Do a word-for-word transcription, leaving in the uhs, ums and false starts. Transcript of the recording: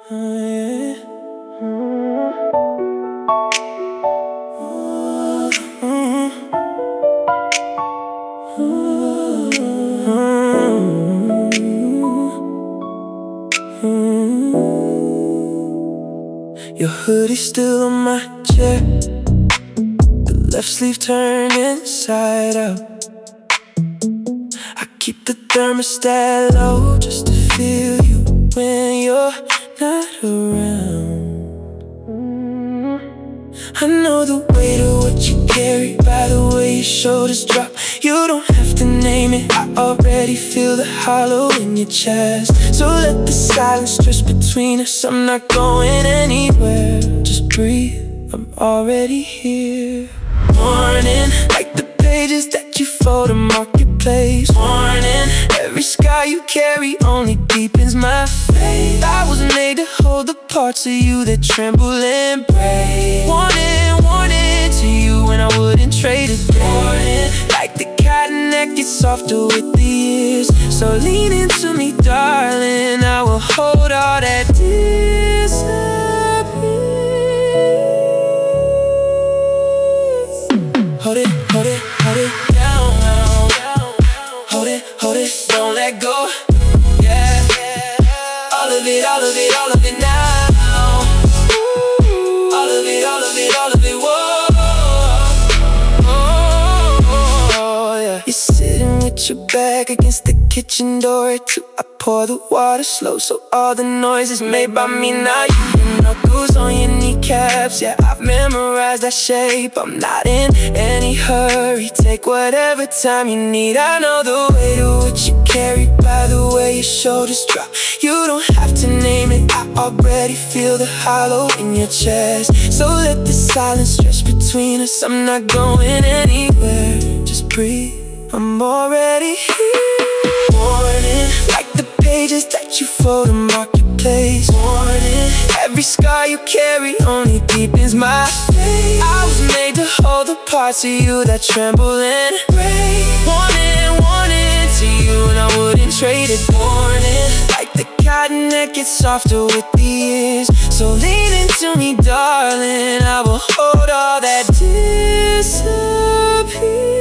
Your hoodie's still on my chair, the left sleeve turned inside out. I keep the thermostat low just to feel you when you're not around. I know the weight of what you carry by the way your shoulders drop. You don't have to name it, I already feel the hollow in your chest. So let the silence drift between us, I'm not going anywhere. Just breathe, I'm already here. Warning, like the pages that you photo marketplace. Warning, every scar you carry only deepens my faith. I was made to hold the parts of you that tremble and break. Warning, warning to you when I wouldn't trade it. Warning, like the cotton that gets softer with the years. So lean into me, darling, I will hold all that disappears. Hold it, hold it, hold it down. Hold it, hold it, don't let go. Yeah, all of it, all of it, all of it now. All of it, all of it, all of it, whoa. Oh, yeah. You're sitting with your back against the kitchen door too. I pour the water slow so all the noise is made by me. Now you your knuckles on your kneecaps. Yeah, I've memorized that shape. I'm not in any hurry, take whatever time you need. I know the weight of what you carry by the way your shoulders drop. You don't have to name it, I already feel the hollow in your chest. So let the silence stretch between us, I'm not going anywhere. Just breathe, I'm already here. Warning, like the pages that you photo marketplace. Warning, every scar you carry only deepens my faith. I was made to hold the parts of you that tremble and break. Warning, warning to you and I wouldn't trade it. Warning, like the cotton that gets softer with the years. So lean into me, darling, I will hold all that disappears.